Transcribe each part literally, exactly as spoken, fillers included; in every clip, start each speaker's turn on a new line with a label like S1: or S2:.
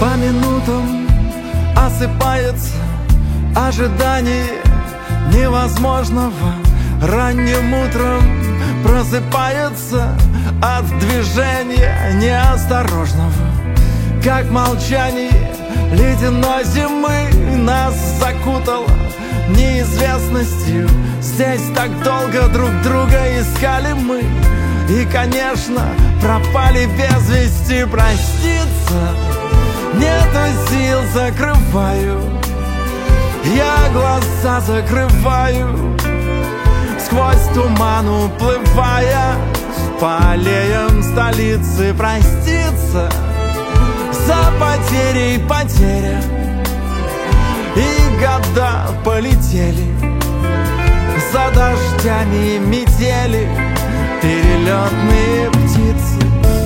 S1: По минутам осыпается ожидание невозможного. Ранним утром просыпается от движения неосторожного. Как молчание ледяной зимы нас закутало неизвестностью. Здесь так долго друг друга искали мы, и, конечно, пропали без вести. Проститься нету сил, закрываю я глаза, закрываю, сквозь туман уплывая по аллеям столицы. Проститься за потерей потеря, и года полетели за дождями метели перелетные птицы.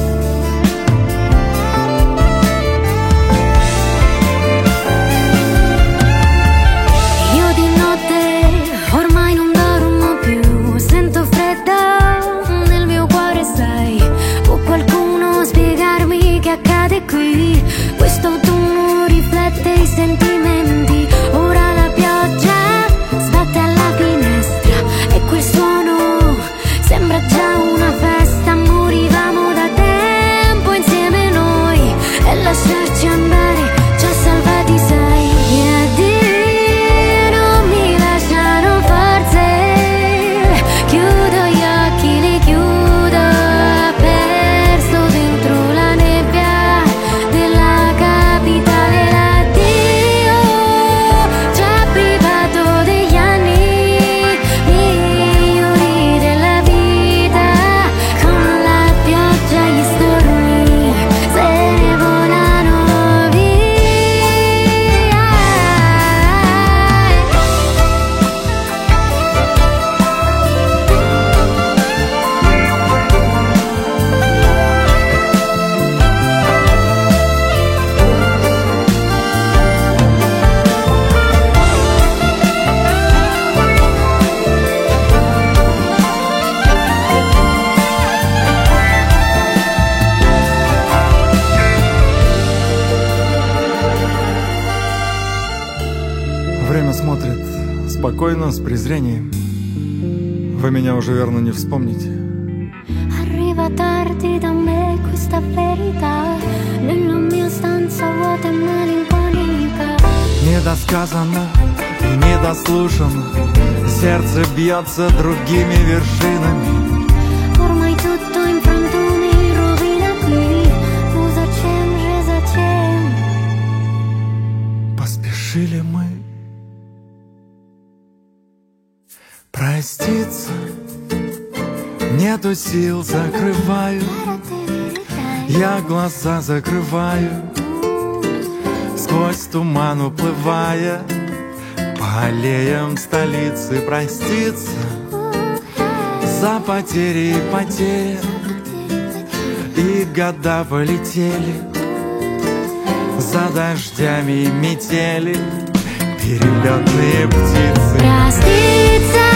S2: Io di notte ormai non dormo più, sento freddo nel mio cuore, sai. Può qualcuno spiegarmi che accade qui? Questo autunno riflette i sentimenti. Ora la pioggia sbatte alla finestra e quel suono sembra già una festa. Morivamo da tempo insieme noi, e lasciarci andare ci ha salvati, sai. E addio non mi lasciano forze, chiudo gli occhi, li chiudo, perso dentro la nebbia della capitale. L'addio ci ha privato degli anni migliori della vita. Con la pioggia gli stormi se ne volano via.
S1: Время смотрит спокойно, с презрением. Вы меня уже, верно, не вспомните.
S2: Arriva tardi da me questa verità, nella mia stanza vuota e malinconica.
S1: Недосказанно и недослушано, сердце бьется другими вершинами.
S2: Ormai tutto in frantumi rovina qui. Ну зачем же, зачем?
S1: Поспешили мы проститься, нету сил, закрываю я глаза, закрываю, сквозь туман уплывая по аллеям столицы. Проститься за потери и потеря, и года полетели за дождями и метели перелетные птицы.
S2: Проститься